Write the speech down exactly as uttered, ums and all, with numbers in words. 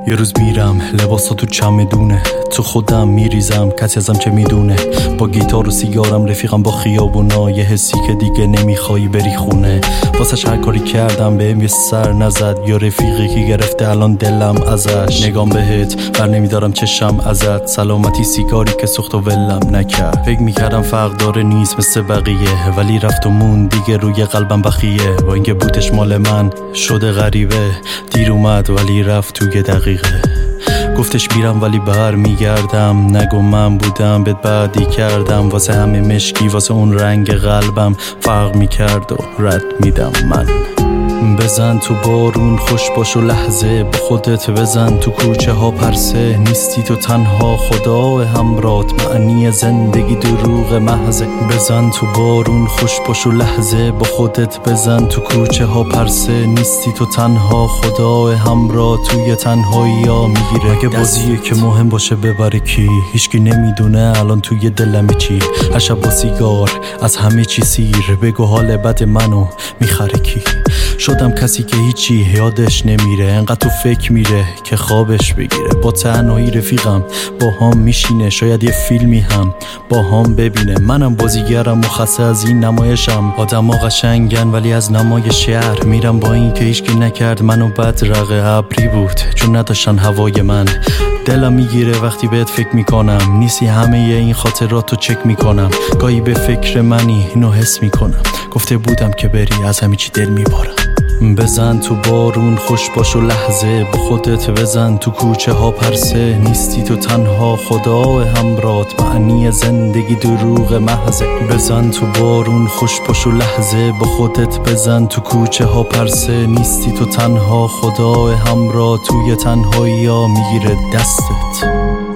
یه روز میرم لباسا تو چمدونه، تو خودم میریزم کسی ازم چه میدونه. با گیتار و سیگارم رفیقم با خیابونا، یه حسی که دیگه نمیخوای بری خونه. واسه هر کاری کردم بهم یه سر نزد، یا رفیقی که گرفته الان دلم ازش. نگام بهت بر نمیدارم چشم ازت، سلامتی سیگاری که سوخت و ولم نکرد. فکر میکردم فرق داره نیست مثل بقیه، ولی رفت و مون دیگه روی قلبم بخیه. با اینکه بوتش مال من شده غریبه، دیر اومد ولی رفت توی دقیقه. گفتش میرم ولی بر میگردم، نگو من بودم بهت بعدی کردم. واسه همه مشکی واسه اون رنگ قلبم فرق میکرد و رد میدم من. بزن تو بارون خوش باش و لحظه، با خودت بزن تو کوچه ها پرسه. نیستی تو تنها خدا همرات، معنی زندگی دروغ محضه. بزن تو بارون خوش باش و لحظه، با خودت بزن تو کوچه ها پرسه. نیستی تو تنها خدا همرات، توی تنهایی ها میگیره. اگه بازیه که مهم باشه ببره کی، هیچکی نمیدونه الان توی دلم چی. هر شب با سیگار از همه چی سیر، بگو حال بد منو میخره کی. شدم کسی که هیچی یادش نمیره، انقدر تو فکر میره که خوابش بگیره. با تنهایی رفیقم با هم میشینه، شاید یه فیلمی هم با هم ببینه. منم بازیگرم و خسته از این نمایشم. آدم ها قشنگن ولی از نمای شهر میرم، با این که هیچکی نکرد منو بد. رقه ابری بود چون نداشتن هوای من. دلم میگیره وقتی بهت فکر میکنم، نیستی همه این خاطراتو چک میکنم. گاهی به فکر منی اینو حس میکنم، گفته بودم که بری از همه چی دل میبارم. بزن تو بارون خوش باش و لحظه، با خودت بزن تو کوچه ها پرسه. نیستی تو تنها خدا همرات، معنی زندگی دروغ محضه. بزن تو بارون خوش باش و لحظه، با خودت بزن تو کوچه ها پرسه. نیستی تو تنها خدا همرات، توی تنهایی ها میگیره دستت.